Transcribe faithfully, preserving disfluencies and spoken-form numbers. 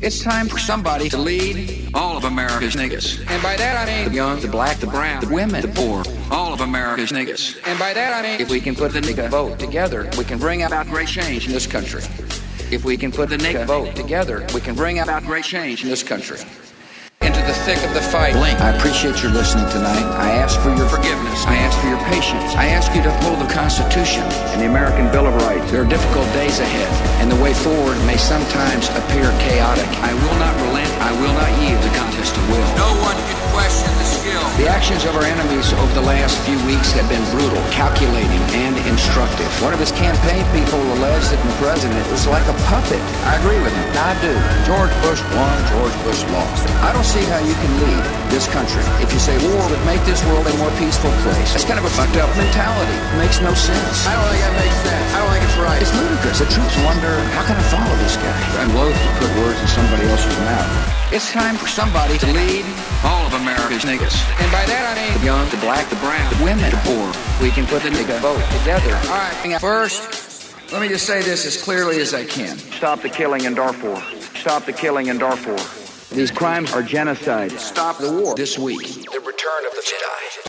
It's time for somebody to lead all of America's niggas. And by that I mean the young, the black, the brown, the women, the poor, all of America's niggas. And by that I mean if we can put the nigga vote together, we can bring about great change in this country. If we can put the nigga vote together, we can bring about great change in this country. Into the thick of the fight. Blink. I appreciate your listening tonight. I ask for your forgiveness. I ask for your patience. I ask you to uphold the Constitution and the American Bill of Rights. There are difficult days ahead, and the way forward may sometimes appear chaotic. I will not relent. I will not yield the contest of will. No one can question the skill. The actions of our enemies over the last few weeks have been brutal, calculating, and instructive. One of his campaign people alleged that the president was like a puppet. I agree with him. I do. George Bush won, George Bush lost. I don't see how you can lead this country if you say war would make this world a more peaceful place. That's kind of a fucked up mentality. It makes no sense. I don't think that makes sense. I don't think it's right. It's ludicrous. The troops wonder, how can I follow this guy? I'm loath to put words in somebody else's mouth. It's time for somebody to lead all of America's niggas. And by that I mean the young, the black, the brown, the women, the poor. We can put the nigga vote together. All right, first, let me just say this as clearly as I can. Stop the killing in Darfur. Stop the killing in Darfur. These crimes are genocide. Stop the war this week. The return of the Jedi.